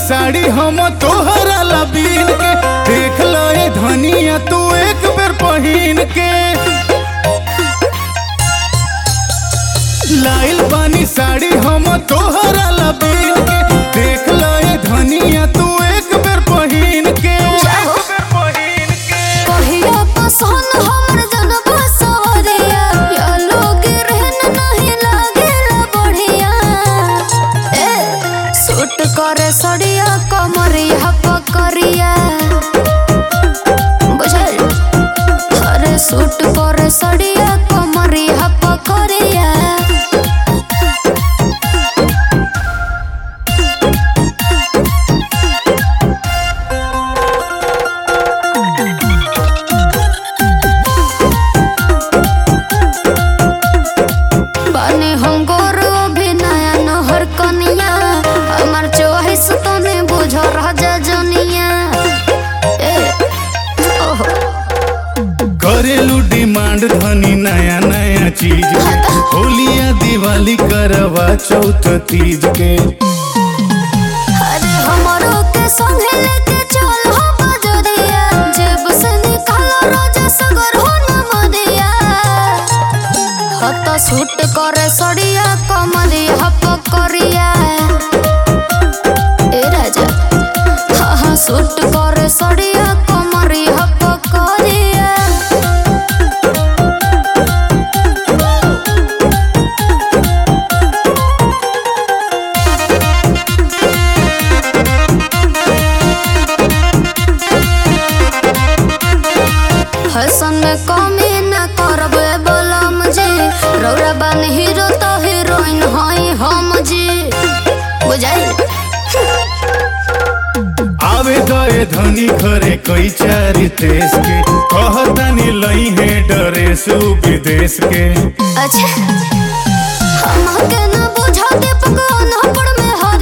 साड़ी हम तोहरा ला बीन के, देख लो ए धनिया तू एक बेर पहिन के। लाइल बानी साड़ी हम तोहरा ला बीन के, देख लो ए धनिया तू एक बेर पहिन के। कहिया पसंद हमर जनबा सवरिया, या लोग रहन नहीं लागेला बढ़िया। सूट करे सड़िया कमरिया पकड़िया, बुझल? अरे सूट करे सड़िया कमरिया पकड़िया। बने हम गोरो भी नया नहर कनिया, हमार चोहिस तने बुझो राजा जनिया। करेलू डिमांड धनी नया नया चीज के, होलिया दिवाली करवा चौथ तीज के। अरे हमरो के संगे लेके चल हो बजरिया, जेब से निकालो राजा सगर हो न मदिया। हत सूट करे सड़िया कमरिया पकड़िया। ए राजा हाँ सूट करे सड़िया कमरिया पकड़िया। फैशन में कमी न करबे बोलम जी, रौरा बन हीरो तो हीरोइन हई हम जी, बुझाई? आवे गए धनी घरे कई चारी देश के, कहतानी लई है ड्रेस विदेश के। अच्छा हमके न बुझा दीपक अनपढ़ में